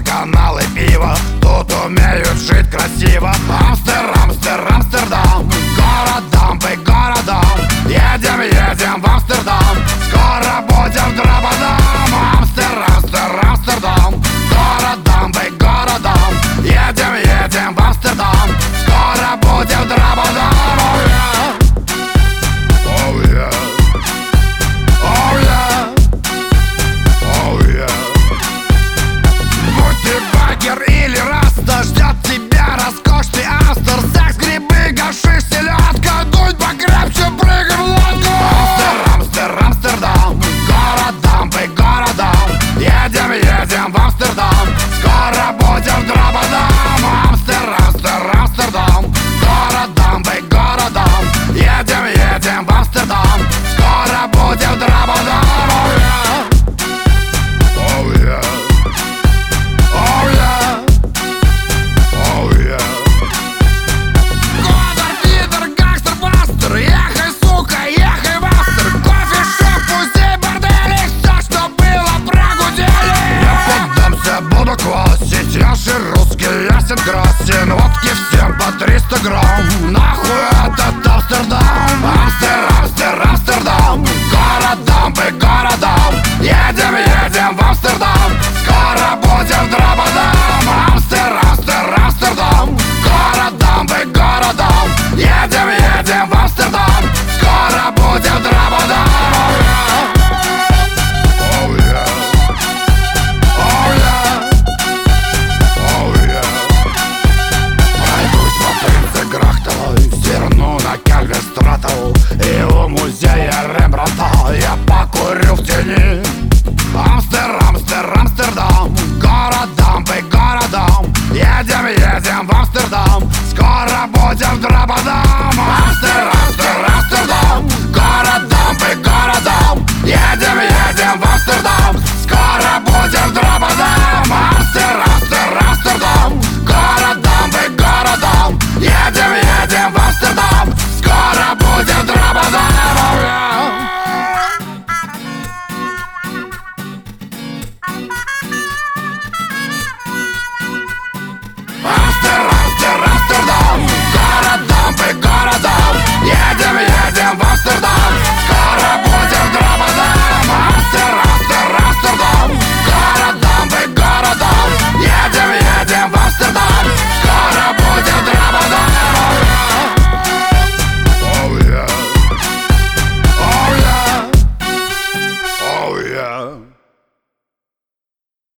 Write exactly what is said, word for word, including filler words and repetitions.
каналы, пиво. Тут умеют жить красиво. Амстер, Амстер, Амстердам. Городам, по городам. Едем, едем в Амстердам. Скоро будем в Драбадам. Амстер, Амстер, Амстердам. Городам, по городам. Едем, едем в Амстердам. Скоро будем в Драбадам. Oh yeah. Oh yeah. Oh yeah. Будь ты багер или раста, ждет тебя роскошный Амстер. Секс, грибы, гашиш, селедка. Дуть покрепче, прыгай в лодку. Амстер, Амстер, Амстердам. Городам, по городам. Едем, едем в Амстердам. Скоро будем в Драбадам. Амстер, Амстер, Амстердам. Городам, по городам. Едем, едем в Амстердам. Скоро будем в Драбадам. Oh yeah. Oh yeah. Oh yeah. Годор, пидор, гангстер, бастер. Ехай, сука, ехай в Амстер. Кофе-шоп, музей, бордели. Все, что было, прогудели. Не поддамся, буду квасить. Я же русский, ясен красен. Водки всем по триста грамм. Нахуй этот Амстердам. Амстер,